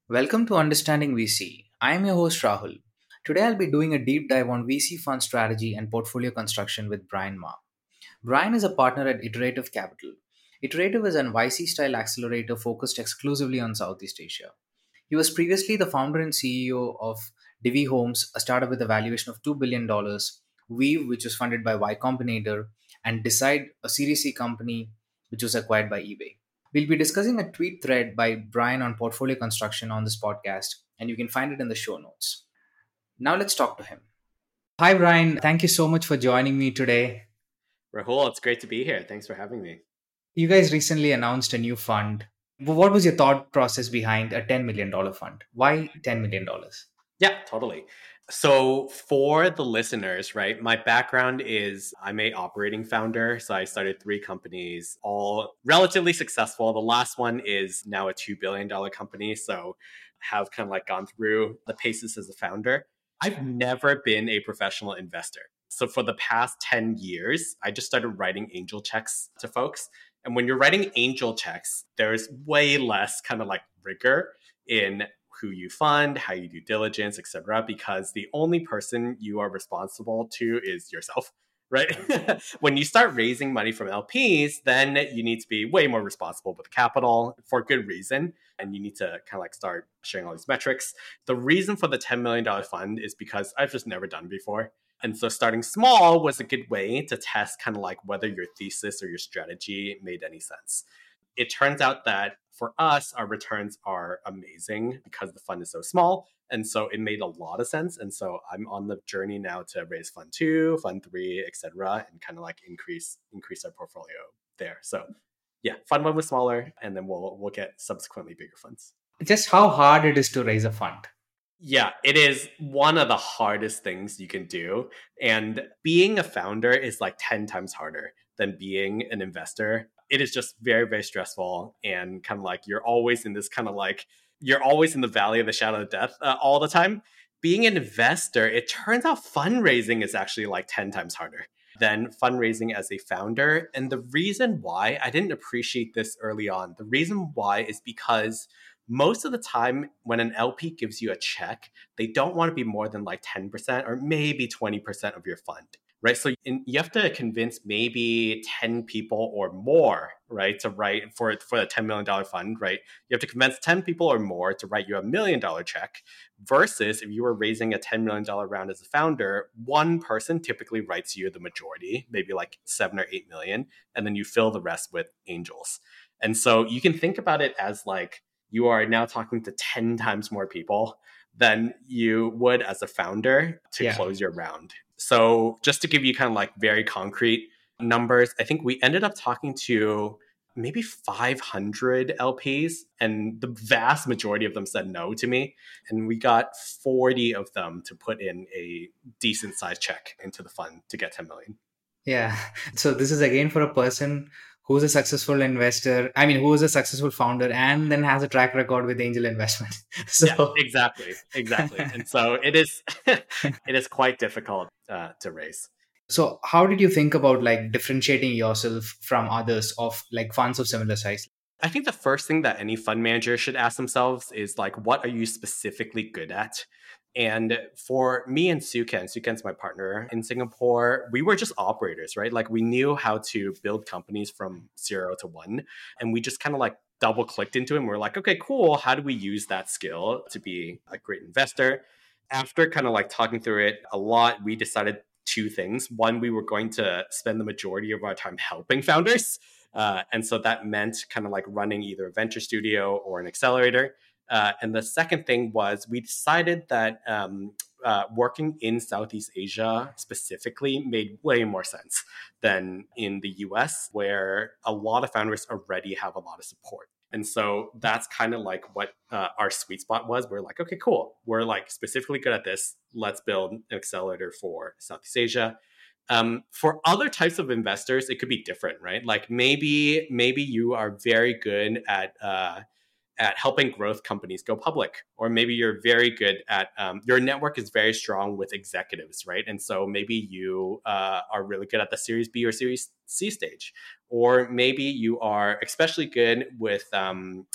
Welcome to Understanding VC. I am your host Rahul. Today I'll be doing a deep dive on VC fund strategy and portfolio construction with Brian Ma. Brian is a partner at Iterative Capital. Iterative is an YC style accelerator focused exclusively on Southeast Asia. He was previously the founder and CEO of Divi Homes, a startup with a valuation of $2 billion, Weave, which was funded by Y Combinator, and Decide, a Series C company which was acquired by eBay. We'll be discussing a tweet thread by Brian on portfolio construction on this podcast, and you can find it in the show notes. Now let's talk to him. Hi, Brian. Thank you so much for joining me today. Rahul, it's great to be here. Thanks for having me. You guys recently announced a new fund. What was your thought process behind a $10 million fund? Why $10 million? Yeah, totally. So, for the listeners, right, my background is I'm a operating founder. So, I started three companies, all relatively successful. The last one is now a $2 billion company. So, have kind of like gone through the paces as a founder. I've never been a professional investor. So, for the past 10 years, I just started writing angel checks to folks. And when you're writing angel checks, there's way less kind of like rigor in who you fund, how you do diligence, etc. Because the only person you are responsible to is yourself, right? When you start raising money from LPs, then you need to be way more responsible with capital for good reason. And you need to kind of like start sharing all these metrics. The reason for the $10 million fund is because I've just never done it before. And so starting small was a good way to test kind of like whether your thesis or your strategy made any sense. It turns out that for us, our returns are amazing because the fund is so small. And so it made a lot of sense. And so I'm on the journey now to raise fund two, fund three, etc., and kind of like increase our portfolio there. So yeah, fund one was smaller, and then we'll get subsequently bigger funds. Just how hard it is to raise a fund. Yeah, it is one of the hardest things you can do. And being a founder is like 10 times harder than being an investor. It is just very, very stressful. And kind of like you're always in this kind of like, you're always in the valley of the shadow of death all the time. Being an investor, it turns out fundraising is actually like 10 times harder than fundraising as a founder. And the reason why I didn't appreciate this early on, the reason why is because most of the time when an LP gives you a check, they don't want to be more than like 10% or maybe 20% of your fund, right? So you have to convince maybe 10 people or more, right, to write for the $10 million fund, right? You have to convince 10 people or more to write you $1 million check versus if you were raising a $10 million round as a founder, one person typically writes you the majority, maybe like 7 or 8 million, and then you fill the rest with angels. And so you can think about it as like, you are now talking to 10 times more people than you would as a founder to close your round. So just to give you kind of like very concrete numbers, I think we ended up talking to maybe 500 LPs, and the vast majority of them said no to me. And we got 40 of them to put in a decent sized check into the fund to get 10 million. Yeah. So this is again for a person who's a successful investor. I mean, who is a successful founder and then has a track record with angel investment. So Yeah, exactly. And so it is, it is quite difficult to raise. So how did you think about like differentiating yourself from others of like funds of similar size? I think the first thing that any fund manager should ask themselves is like, what are you specifically good at? And for me and Suken's my partner in Singapore, we were just operators, right? Like we knew how to build companies from 0 to 1. And we just kind of like double clicked into it. And we're like, okay, cool. How do we use that skill to be a great investor? After kind of like talking through it a lot, we decided two things. One, we were going to spend the majority of our time helping founders. And so that meant kind of like running either a venture studio or an accelerator. And the second thing was we decided that working in Southeast Asia specifically made way more sense than in the US, where a lot of founders already have a lot of support. And so that's kind of like what our sweet spot was. We're like, okay, cool. We're like specifically good at this. Let's build an accelerator for Southeast Asia. For other types of investors, it could be different, right? Like maybe you are very good at helping growth companies go public, or maybe you're very good at your network is very strong with executives, right? And so maybe you are really good at the Series B or Series C stage, or maybe you are especially good with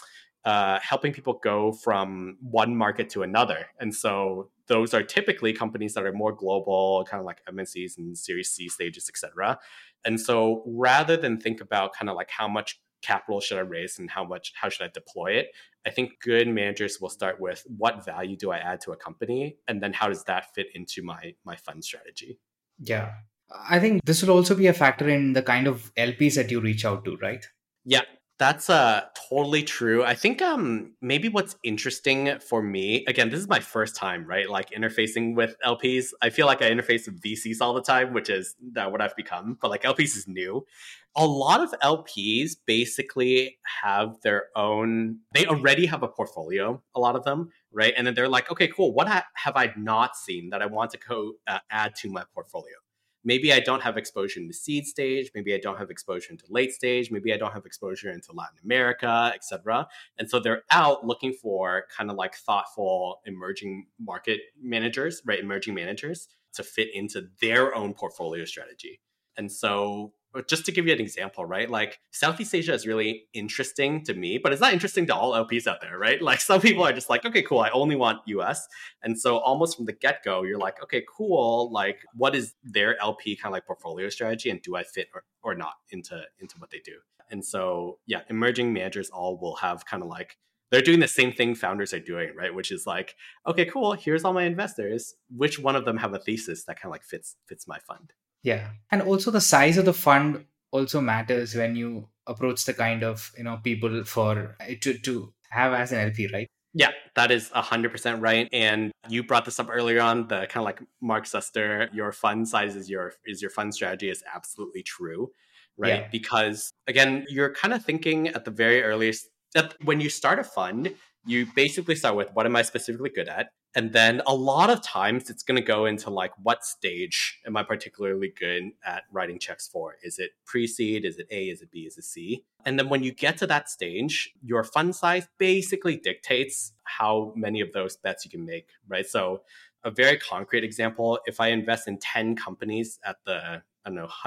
helping people go from one market to another. And so those are typically companies that are more global, kind of like MNCs and Series C stages, etc. And so rather than think about kind of like how much capital should I raise and how should I deploy it, I think good managers will start with what value do I add to a company, and then how does that fit into my fund strategy. Yeah. I think this will also be a factor in the kind of LPs that you reach out to, right? Yeah, that's totally true. I think maybe what's interesting for me, again, this is my first time, right? Like interfacing with LPs. I feel like I interface with VCs all the time, which is what I've become, but like LPs is new. A lot of LPs basically have their own, they already have a portfolio, a lot of them, right? And then they're like, okay, cool. What have I not seen that I want to add to my portfolio? Maybe I don't have exposure in the seed stage. Maybe I don't have exposure into late stage. Maybe I don't have exposure into Latin America, etc. And so they're out looking for kind of like thoughtful emerging market managers, right? Emerging managers to fit into their own portfolio strategy. And so just to give you an example, right? Like Southeast Asia is really interesting to me, but it's not interesting to all LPs out there, right? Like some people are just like, okay, cool, I only want US. And so almost from the get-go, you're like, okay, cool, like what is their LP kind of like portfolio strategy, and do I fit or not into what they do? And so yeah, emerging managers all will have kind of like, they're doing the same thing founders are doing, right? Which is like, okay, cool, here's all my investors. Which one of them have a thesis that kind of like fits my fund? Yeah. And also the size of the fund also matters when you approach the kind of, people for to have as an LP, right? Yeah, that is 100% right. And you brought this up earlier on, the kind of like Mark Suster, your fund size is your fund strategy is absolutely true, right? Yeah. Because again, you're kind of thinking at the very earliest that when you start a fund, you basically start with what am I specifically good at? And then a lot of times it's going to go into like, what stage am I particularly good at writing checks for? Is it pre-seed? Is it A? Is it B? Is it C? And then when you get to that stage, your fund size basically dictates how many of those bets you can make, right? So a very concrete example, if I invest in 10 companies at the, I don't know,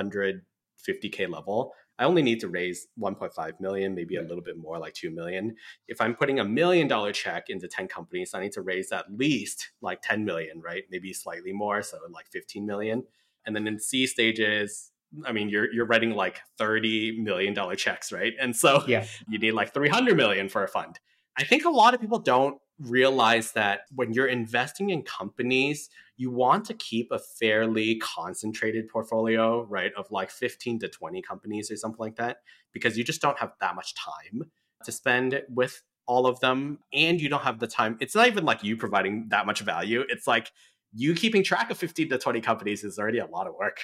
150K level, I only need to raise 1.5 million, maybe a little bit more, like 2 million. If I'm putting $1 million check into 10 companies, I need to raise at least like 10 million, right? Maybe slightly more, so like 15 million. And then in C stages, I mean, you're writing like $30 million checks, right? And so Yeah. you need like 300 million for a fund. I think a lot of people don't realize that when you're investing in companies, you want to keep a fairly concentrated portfolio, right, of like 15 to 20 companies or something like that, because you just don't have that much time to spend with all of them. And you don't have the time. It's not even like you providing that much value. It's like you keeping track of 15 to 20 companies is already a lot of work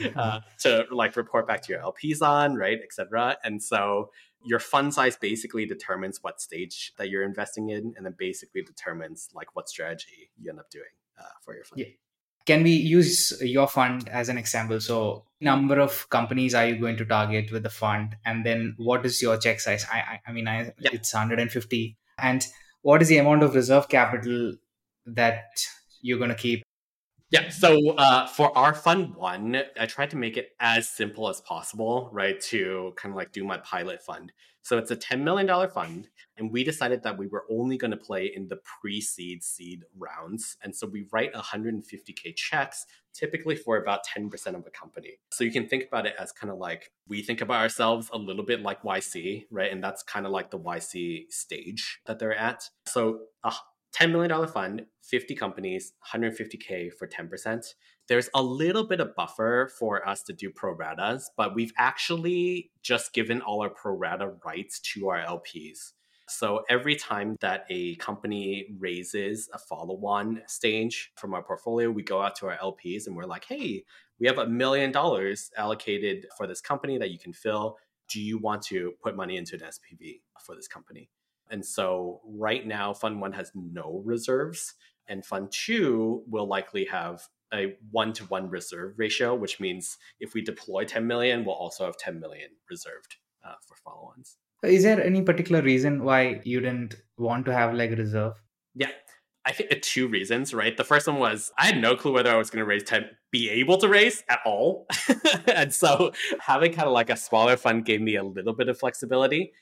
to like report back to your LPs on, right, et cetera. And so your fund size basically determines what stage that you're investing in, and then basically determines like what strategy you end up doing for your fund. Yeah. Can we use your fund as an example? So, number of companies are you going to target with the fund, and then what is your check size? It's 150, and what is the amount of reserve capital that you're going to keep? Yeah. So for our fund one, I tried to make it as simple as possible, right, to kind of like do my pilot fund. So it's a $10 million fund. And we decided that we were only going to play in the pre-seed seed rounds. And so we write 150K checks, typically for about 10% of a company. So you can think about it as kind of like, we think about ourselves a little bit like YC, right? And that's kind of like the YC stage that they're at. So $10 million fund, 50 companies, 150K for 10%. There's a little bit of buffer for us to do pro ratas, but we've actually just given all our pro rata rights to our LPs. So every time that a company raises a follow-on stage from our portfolio, we go out to our LPs and we're like, hey, we have $1 million allocated for this company that you can fill. Do you want to put money into an SPV for this company? And so right now, Fund 1 has no reserves, and Fund 2 will likely have a 1-to-1 reserve ratio, which means if we deploy 10 million, we'll also have 10 million reserved for follow-ons. Is there any particular reason why you didn't want to have like reserve? Yeah. I think two reasons, right? The first one was I had no clue whether I was going to be able to raise at all. And so having kind of like a smaller fund gave me a little bit of flexibility.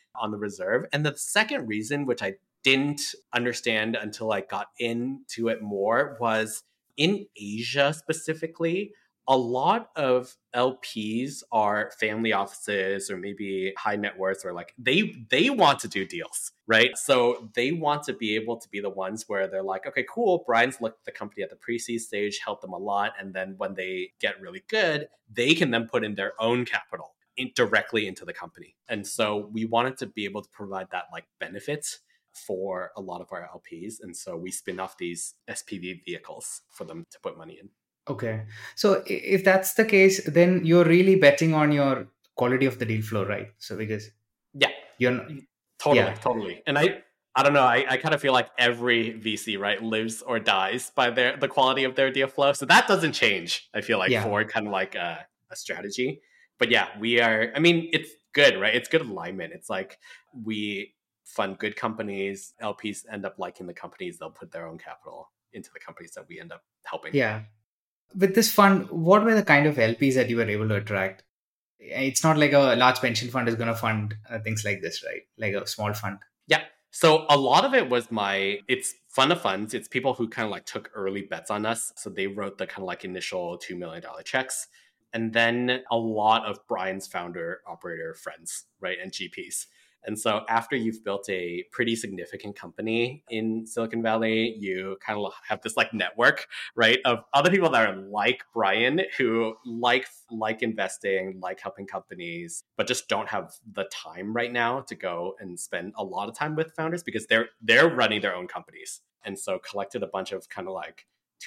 on the reserve. And the second reason, which I didn't understand until I got into it more, was in Asia specifically, a lot of LPs are family offices or maybe high net worth, or like they want to do deals, right? So they want to be able to be the ones where they're like, okay, cool, Brian's looked at the company at the pre-seed stage, helped them a lot, and then when they get really good, they can then put in their own capital directly into the company. And so we wanted to be able to provide that like benefit for a lot of our LPs. And so we spin off these SPV vehicles for them to put money in. Okay. So if that's the case, then you're really betting on your quality of the deal flow, right? So because Yeah, you're not, totally, yeah, totally. And I don't know, I kind of feel like every VC, right, lives or dies by the quality of their deal flow. So that doesn't change, I feel like, yeah, for kind of like a strategy. But yeah, we are, I mean, it's good, right? It's good alignment. It's like we fund good companies, LPs end up liking the companies, they'll put their own capital into the companies that we end up helping. yeah. With this fund, what were the kind of LPs that you were able to attract? It's not like a large pension fund is going to fund things like this, right? Like a small fund. Yeah. So a lot of it was it's fund of funds. It's people who kind of like took early bets on us. So they wrote the kind of like initial $2 million checks. And then a lot of Brian's founder operator friends, right? And GPs. And so after you've built a pretty significant company in Silicon Valley, you kind of have this like network, right, of other people that are like Brian, who like investing, like helping companies, but just don't have the time right now to go and spend a lot of time with founders because they're running their own companies. And so collected a bunch of kind of like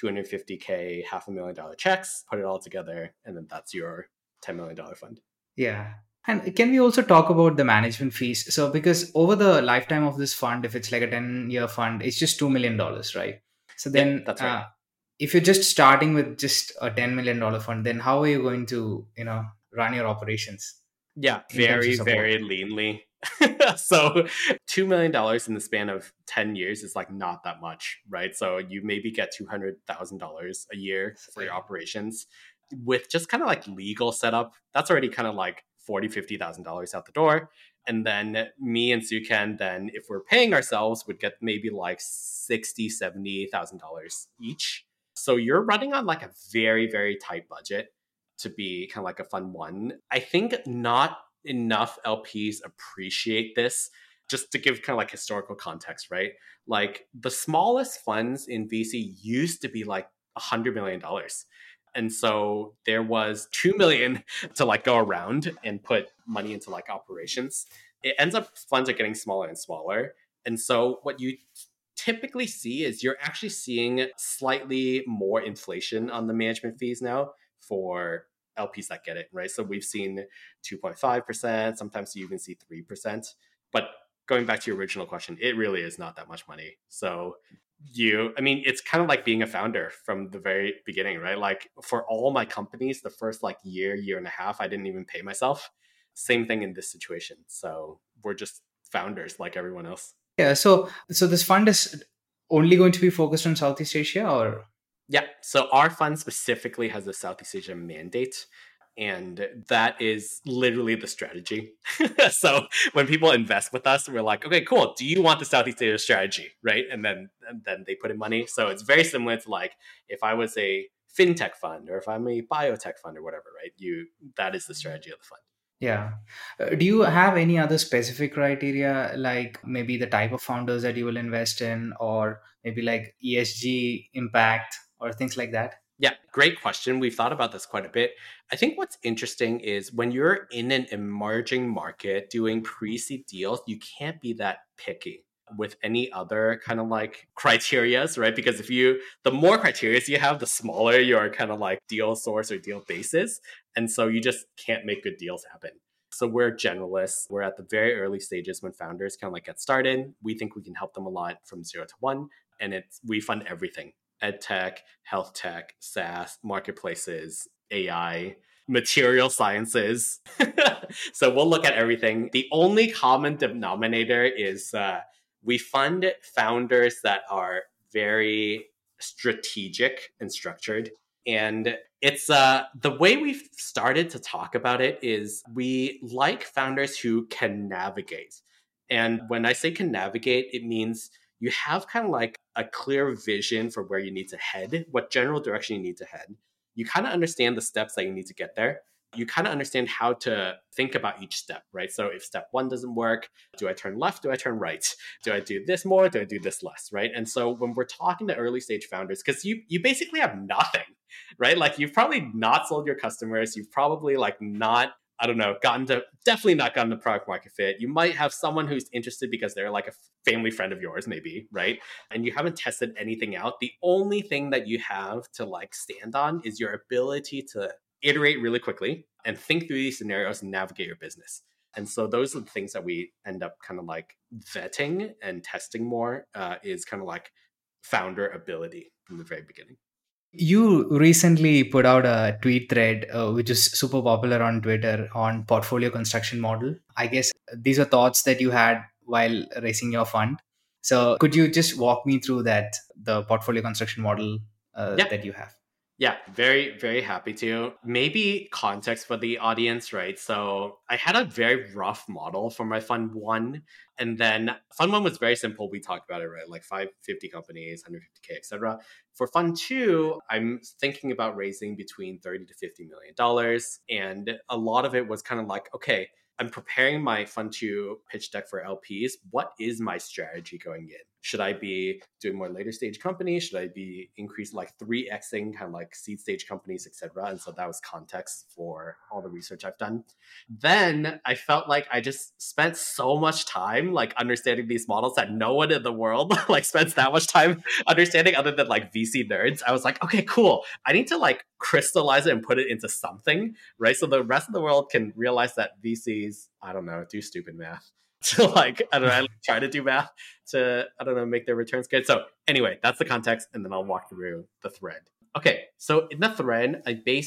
250K, $500,000 checks, put it all together, and then that's your $10 million fund. Yeah. And can we also talk about the management fees? So, because over the lifetime of this fund, if it's like a 10-year fund, it's just $2 million, right? So Yep, then, that's right. if you're just starting with just a $10 million fund, then how are you going to, run your operations Yeah, in terms of very, support? very leanly. So $2 million in the span of 10 years is like not that much, right? So you maybe get $200,000 a year for your operations with just kind of like legal setup. That's already kind of like $40,000-$50,000 out the door. And then me and Sukan, then if we're paying ourselves, would get maybe like $60,000-$70,000 each. So you're running on like a very, very tight budget to be kind of like a fund one. I think not enough LPs appreciate this. Just to give kind of like historical context, right? Like the smallest funds in VC used to be like $100 million. And so there was 2 million to like go around and put money into like operations. It ends up funds are getting smaller and smaller. And so what you typically see is you're actually seeing slightly more inflation on the management fees now for LPs that get it, right? So we've seen 2.5%, sometimes you even see 3%. But going back to your original question, it really is not that much money. So I mean, it's kind of like being a founder from the very beginning, right? Like for all my companies, the first like year and a half, I didn't even pay myself. Same thing in this situation. So we're just founders like everyone else. Yeah. So this fund is only going to be focused on Southeast Asia, or? Yeah. So our fund specifically has a Southeast Asia mandate. And that is literally the strategy. So when people invest with us, we're like, okay, cool. Do you want the Southeast Asia strategy? Right. And then they put in money. So it's very similar to like if I was a fintech fund or if I'm a biotech fund or whatever, right? That is the strategy of the fund. Yeah. Do you have any other specific criteria, like maybe the type of founders that you will invest in, or maybe like ESG impact or things like that? Yeah, great question. We've thought about this quite a bit. I think what's interesting is when you're in an emerging market doing pre-seed deals, you can't be that picky with any other kind of like criterias, right? Because the more criterias you have, the smaller your kind of like deal source or deal basis. And so you just can't make good deals happen. So we're generalists. We're at the very early stages when founders kind of like get started. We think we can help them a lot from 0 to 1. And we fund everything: ed tech, health tech, SaaS, marketplaces, AI, material sciences. So we'll look at everything. The only common denominator is we fund founders that are very strategic and structured. And it's the way we've started to talk about it is we like founders who can navigate. And when I say can navigate, it means you have kind of like a clear vision for where you need to head, what general direction you need to head. You kind of understand the steps that you need to get there. You kind of understand how to think about each step, right? So if step one doesn't work, do I turn left? Do I turn right? Do I do this more? Do I do this less? Right? And so when we're talking to early stage founders, because you basically have nothing, right? Like you've probably not sold your customers, you've probably like not, I don't know, definitely not gotten to product market fit. You might have someone who's interested because they're like a family friend of yours, maybe, right? And you haven't tested anything out. The only thing that you have to like stand on is your ability to iterate really quickly and think through these scenarios and navigate your business. And so those are the things that we end up kind of like vetting and testing more, is kind of like founder ability from the very beginning. You recently put out a tweet thread, which is super popular on Twitter, on portfolio construction model. I guess these are thoughts that you had while raising your fund. So could you just walk me through that, the portfolio construction model Yeah. that you have? Yeah, very, very happy to. Maybe context for the audience, right? So I had a very rough model for my fund one. And then fund one was very simple. We talked about it, right? Like 550 companies, 150K, etc. For fund two, I'm thinking about raising between 30 to $50 million. And a lot of it was kind of like, okay, I'm preparing my fund two pitch deck for LPs. What is my strategy going in? Should I be doing more later stage companies? Should I be increasing like 3xing kind of like seed stage companies, etc.? And so that was context for all the research I've done. Then I felt like I just spent so much time like understanding these models that no one in the world like spends that much time understanding other than like VC nerds. I was like, okay, cool. I need to like crystallize it and put it into something, right? So the rest of the world can realize that VCs, I don't know, do stupid math. To like, I don't know, I try to do math to, I don't know, make their returns good. So anyway, that's the context. And then I'll walk through the thread. Okay, so in the thread,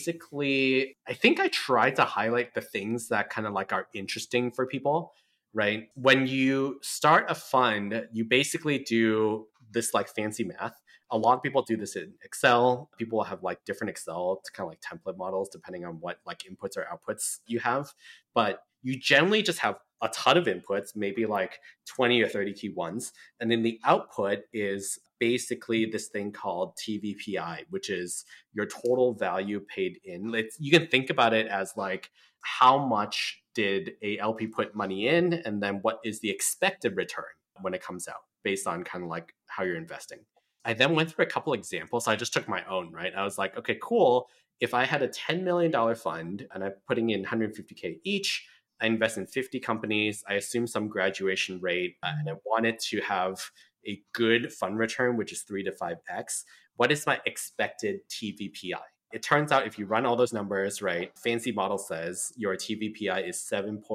I think I tried to highlight the things that kind of like are interesting for people, right? When you start a fund, you basically do this like fancy math. A lot of people do this in Excel. People have like different Excel to kind of like template models depending on what like inputs or outputs you have. But you generally just have a ton of inputs, maybe like 20 or 30 key ones. And then the output is basically this thing called TVPI, which is your total value paid in. You can think about it as like how much did a LP put money in, and then what is the expected return when it comes out based on kind of like how you're investing. I then went through a couple examples. I just took my own, right? I was like, okay, cool. If I had a $10 million fund and I'm putting in 150K each, I invest in 50 companies. I assume some graduation rate, and I wanted to have a good fund return, which is 3 to 5x. What is my expected TVPI? It turns out if you run all those numbers, right, fancy model says your TVPI is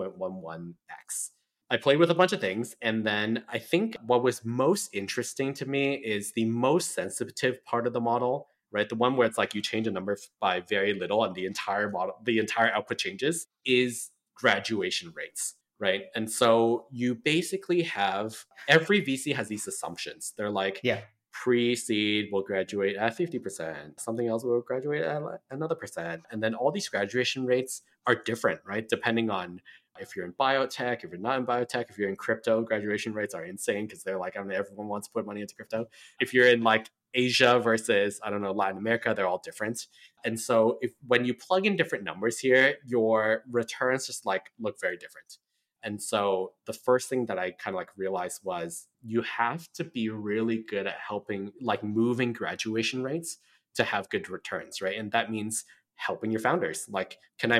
7.11x. I played with a bunch of things. And then I think what was most interesting to me is the most sensitive part of the model, right? The one where it's like you change a number by very little and the entire model, the entire output changes, is graduation rates, right? And so you basically have every VC has these assumptions. They're like, Yeah. pre-seed will graduate at 50%, something else will graduate at another percent. And then all these graduation rates are different, right? Depending on if you're in biotech, if you're not in biotech, if you're in crypto, graduation rates are insane because they're like, I don't know, everyone wants to put money into crypto. If you're in like Asia versus, I don't know, Latin America, they're all different. And so when you plug in different numbers here, your returns just like look very different. And so the first thing that I kind of like realized was you have to be really good at helping, like moving graduation rates to have good returns, right? And that means helping your founders. Like,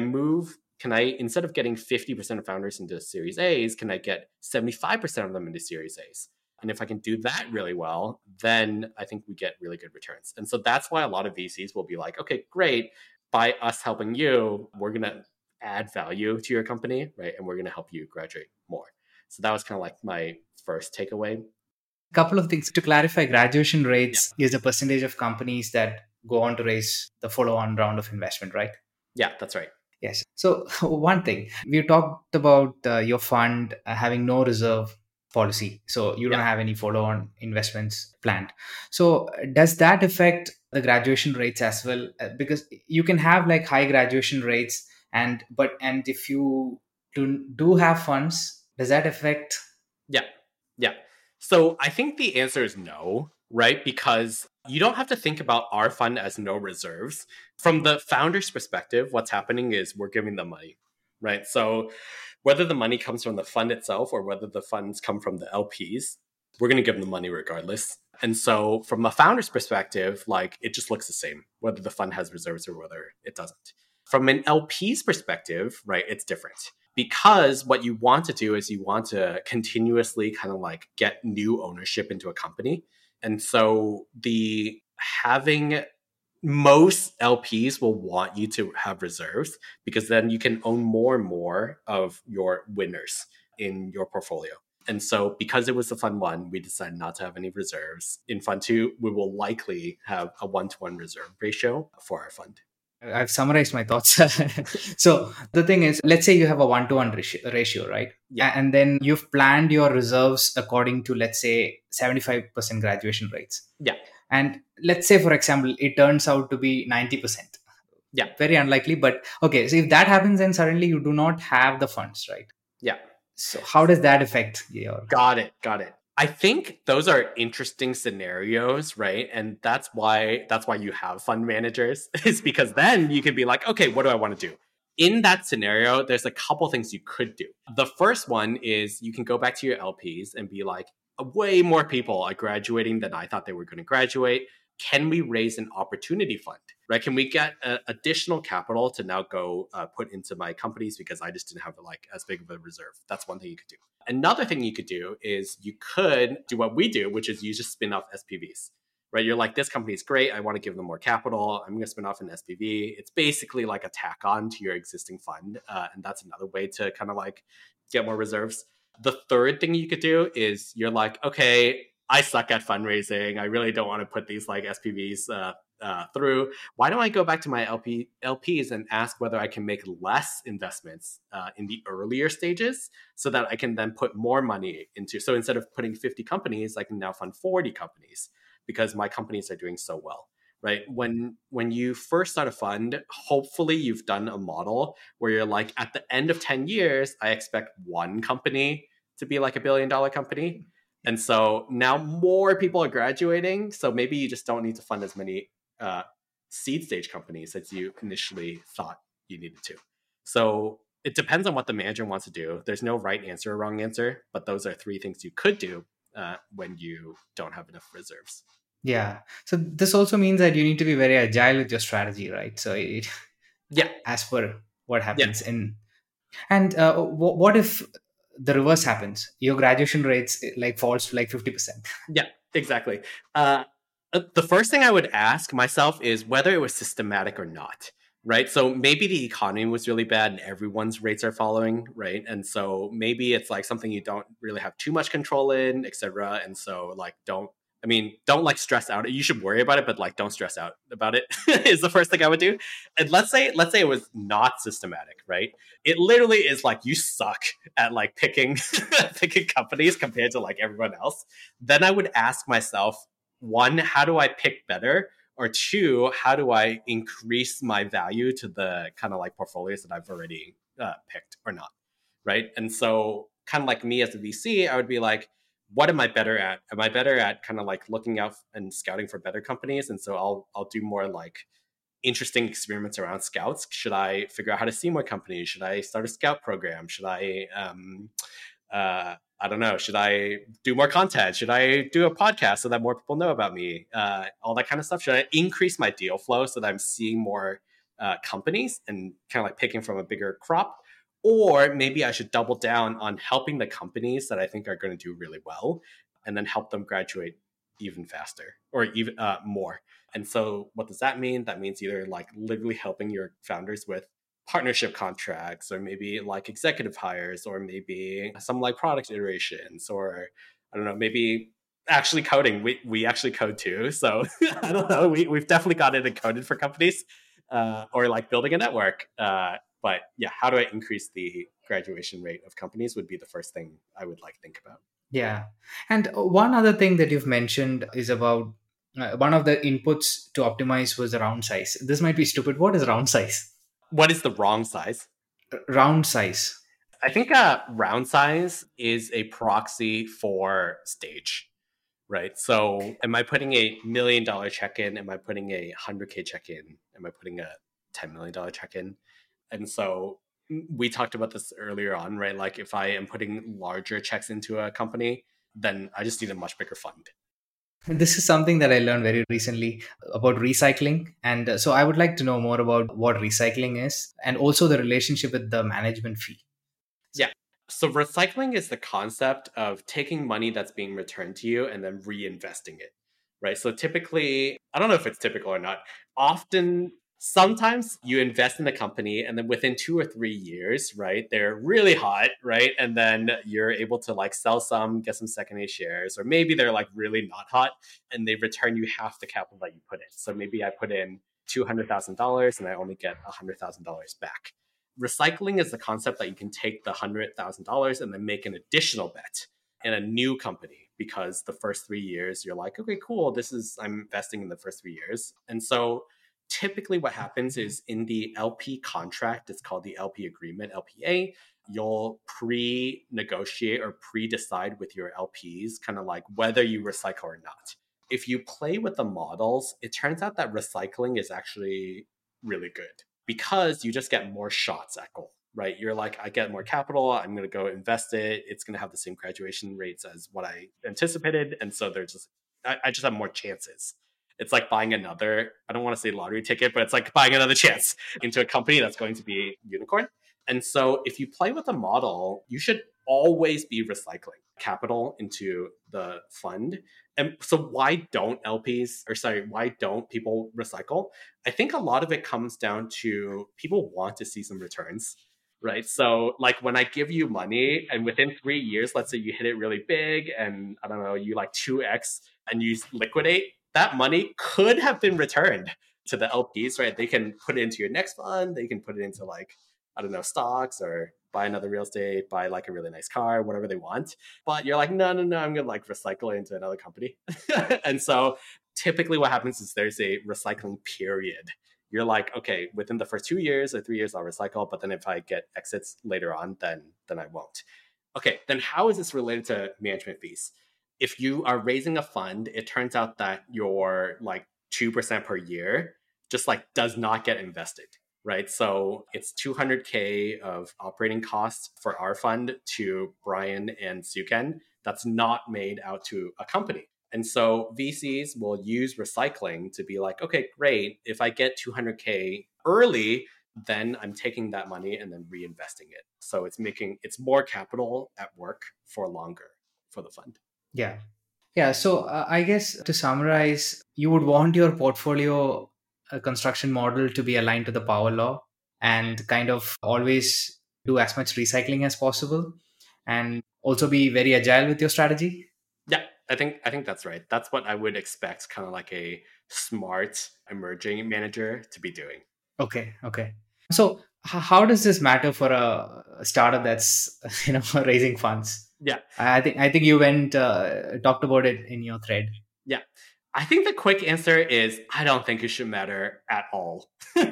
instead of getting 50% of founders into Series A's, can I get 75% of them into Series A's? And if I can do that really well, then I think we get really good returns. And so that's why a lot of VCs will be like, okay, great. By us helping you, we're going to add value to your company, right? And we're going to help you graduate more. So that was kind of like my first takeaway. Couple of things to clarify. Graduation rates is the percentage of companies that go on to raise the follow-on round of investment, right? Yeah, that's right. Yes. So one thing, we talked about your fund having no reserve policy. So you don't have any follow-on investments planned. So does that affect the graduation rates as well? Because you can have like high graduation rates, and if you do have funds, does that affect Yeah. Yeah. So I think the answer is no, right? Because you don't have to think about our fund as no reserves. From the founder's perspective, what's happening is we're giving them money, right? So whether the money comes from the fund itself or whether the funds come from the LPs, we're going to give them the money regardless. And so from a founder's perspective, like it just looks the same, whether the fund has reserves or whether it doesn't. From an LP's perspective, right, it's different because what you want to do is you want to continuously kind of like get new ownership into a company. And so the having most LPs will want you to have reserves because then you can own more and more of your winners in your portfolio. And so because it was the fund one, we decided not to have any reserves. In fund two, we will likely have a 1-to-1 reserve ratio for our fund. I've summarized my thoughts. So the thing is, let's say you have a 1-to-1 ratio, right? Yeah. And then you've planned your reserves according to, let's say, 75% graduation rates. Yeah. And let's say, for example, it turns out to be 90%. Yeah. Very unlikely, but okay. So if that happens, then suddenly you do not have the funds, right? Yeah. So how does that affect your... Got it. I think those are interesting scenarios, right? And that's why you have fund managers is because then you can be like, okay, what do I want to do? In that scenario, there's a couple things you could do. The first one is you can go back to your LPs and be like, way more people are graduating than I thought they were going to graduate. Can we raise an opportunity fund, right? Can we get additional capital to now go put into my companies because I just didn't have like as big of a reserve? That's one thing you could do. Another thing you could do is you could do what we do, which is you just spin off SPVs, right? You're like, this company is great. I want to give them more capital. I'm going to spin off an SPV. It's basically like a tack on to your existing fund. And that's another way to kind of like get more reserves. The third thing you could do is you're like, okay, I suck at fundraising. I really don't want to put these like SPVs through. Why don't I go back to my LPs and ask whether I can make less investments in the earlier stages so that I can then put more money into. So instead of putting 50 companies, I can now fund 40 companies because my companies are doing so well. Right. When you first start a fund, hopefully you've done a model where you're like, at the end of 10 years, I expect one company to be like $1 billion company. And so now more people are graduating. So maybe you just don't need to fund as many seed stage companies as you initially thought you needed to. So it depends on what the manager wants to do. There's no right answer or wrong answer, but those are three things you could do when you don't have enough reserves. Yeah. So this also means that you need to be very agile with your strategy, right? So yeah, as per what happens in... And what if the reverse happens? Your graduation rates like falls to like 50%. Yeah, exactly. The first thing I would ask myself is whether it was systematic or not, right? So maybe the economy was really bad and everyone's rates are following, right? And so maybe it's like something you don't really have too much control in, etc. And so like don't like stress out. You should worry about it, but like don't stress out about it is the first thing I would do. And let's say it was not systematic, right? It literally is like you suck at like picking companies compared to like everyone else. Then I would ask myself, one, how do I pick better? Or two, how do I increase my value to the kind of like portfolios that I've already picked or not, right? And so kind of like me as a VC, I would be like, what am I better at? Am I better at kind of like looking out and scouting for better companies? And so I'll do more like interesting experiments around scouts. Should I figure out how to see more companies? Should I start a scout program? Should I I don't know. Should I do more content? Should I do a podcast so that more people know about me? All that kind of stuff. Should I increase my deal flow so that I'm seeing more companies and kind of like picking from a bigger crop? Or maybe I should double down on helping the companies that I think are going to do really well and then help them graduate even faster or even more. And so what does that mean? That means either like literally helping your founders with partnership contracts or maybe like executive hires or maybe some like product iterations or I don't know, maybe actually coding. We actually code too. So I don't know. We've definitely got it encoded for companies or like building a network. But yeah, how do I increase the graduation rate of companies would be the first thing I would like think about. Yeah. And one other thing that you've mentioned is about one of the inputs to optimize was the round size. This might be stupid. What is round size? What is the wrong size? Round size. I think round size is a proxy for stage, right? So am I putting $1 million check in? Am I putting a 100K check in? Am I putting a $10 million check in? And so we talked about this earlier on, right? Like if I am putting larger checks into a company, then I just need a much bigger fund. This is something that I learned very recently about recycling. And so I would like to know more about what recycling is and also the relationship with the management fee. Yeah. So recycling is the concept of taking money that's being returned to you and then reinvesting it, right? So typically, I don't know if it's typical or not. Often, sometimes you invest in a company and then within 2 or 3 years, right, they're really hot, right? And then you're able to like sell some, get some secondary shares, or maybe they're like really not hot and they return you half the capital that you put in. So maybe I put in $200,000 and I only get $100,000 back. Recycling is the concept that you can take the $100,000 and then make an additional bet in a new company because the first 3 years you're like, okay, cool, I'm investing in the first 3 years. And so typically what happens is in the LP contract, it's called the LP agreement, LPA, you'll pre-negotiate or pre-decide with your LPs kind of like whether you recycle or not. If you play with the models, it turns out that recycling is actually really good because you just get more shots at goal, right? You're like, I get more capital, I'm going to go invest it. It's going to have the same graduation rates as what I anticipated. And so I just have more chances. It's like buying another, I don't want to say lottery ticket, but it's like buying another chance into a company that's going to be unicorn. And so if you play with a model, you should always be recycling capital into the fund. And so why why don't people recycle? I think a lot of it comes down to people want to see some returns, right? So like when I give you money and within 3 years, let's say you hit it really big and I don't know, you like 2x and you liquidate, that money could have been returned to the LPs, right? They can put it into your next fund. They can put it into like, I don't know, stocks or buy another real estate, buy like a really nice car, whatever they want. But you're like, no, I'm going to like recycle it into another company. And so typically what happens is there's a recycling period. You're like, okay, within the first 2 years or 3 years, I'll recycle. But then if I get exits later on, then I won't. Okay, then how is this related to management fees? If you are raising a fund, it turns out that your like 2% per year just like does not get invested, right? So it's 200K of operating costs for our fund to Brian and Suken. That's not made out to a company. And so VCs will use recycling to be like, okay, great. If I get 200K early, then I'm taking that money and then reinvesting it. So it's more capital at work for longer for the fund. Yeah. Yeah. So I guess to summarize, you would want your portfolio construction model to be aligned to the power law and kind of always do as much recycling as possible and also be very agile with your strategy. Yeah, I think that's right. That's what I would expect kind of like a smart emerging manager to be doing. Okay. Okay. So how does this matter for a startup that's raising funds? Yeah. I think you went talked about it in your thread. Yeah. I think the quick answer is I don't think it should matter at all.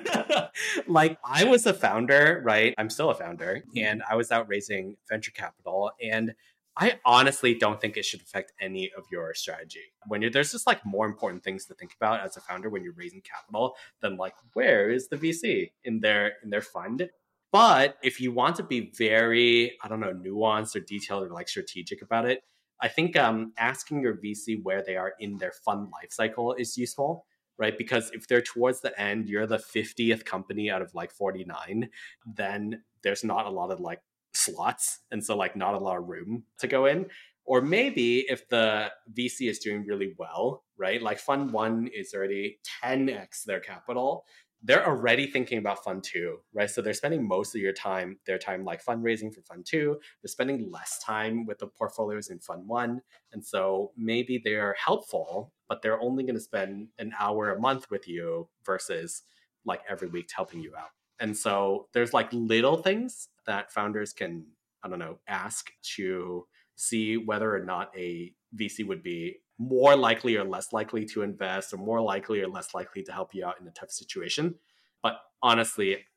Like, I was a founder, right? I'm still a founder, and I was out raising venture capital. And I honestly don't think it should affect any of your strategy. There's just like more important things to think about as a founder when you're raising capital than like where is the VC in their fund. But if you want to be very, I don't know, nuanced or detailed or like strategic about it, I think asking your VC where they are in their fund life cycle is useful, right? Because if they're towards the end, you're the 50th company out of like 49, then there's not a lot of like slots. And so like not a lot of room to go in. Or maybe if the VC is doing really well, right? Like fund one is already 10x their capital, they're already thinking about fund two, right? So they're spending most of their time like fundraising for fund two. They're spending less time with the portfolios in fund one. And so maybe they're helpful, but they're only going to spend an hour a month with you versus like every week helping you out. And so there's like little things that founders can, I don't know, ask to see whether or not a VC would be more likely or less likely to invest or more likely or less likely to help you out in a tough situation. But honestly,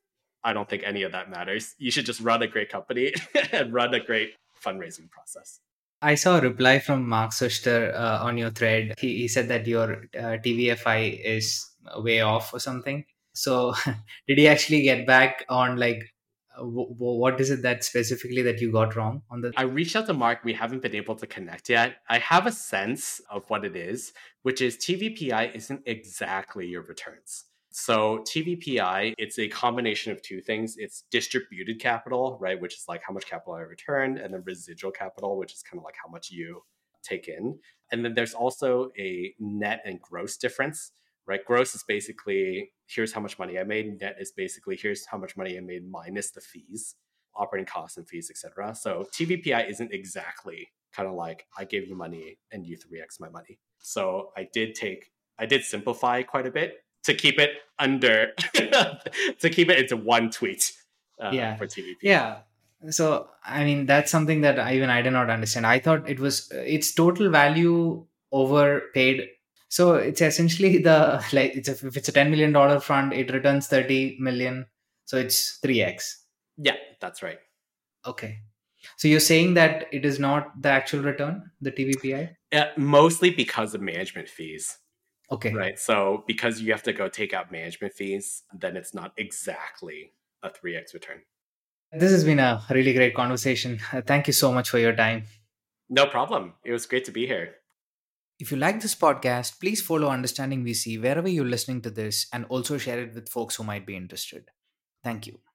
I don't think any of that matters. You should just run a great company and run a great fundraising process. I saw a reply from Mark Suster on your thread. He said that your TVFI is way off or something. So, did he actually get back on like what is it that specifically that you got wrong on the? I reached out to Mark. We haven't been able to connect yet. I have a sense of what it is, which is TVPI isn't exactly your returns. So TVPI, it's a combination of two things. It's distributed capital, right, which is like how much capital I returned, and then residual capital, which is kind of like how much you take in. And then there's also a net and gross difference, right? Gross is basically here's how much money I made. Net is basically here's how much money I made minus the fees, operating costs and fees, etc. So TVPI isn't exactly kind of like I gave you money and you 3x my money. So I did simplify quite a bit to keep it under to keep it into one tweet Yeah, for TVPI. yeah. So I mean that's something that I did not understand. I thought it was its total value over paid. So it's essentially the like if it's a $10 million fund, it returns 30 million. So it's 3x. Yeah, that's right. Okay. So you're saying that it is not the actual return, the TVPI? Mostly because of management fees. Okay. Right. So because you have to go take out management fees, then it's not exactly a 3x return. This has been a really great conversation. Thank you so much for your time. No problem. It was great to be here. If you like this podcast, please follow Understanding VC wherever you're listening to this and also share it with folks who might be interested. Thank you.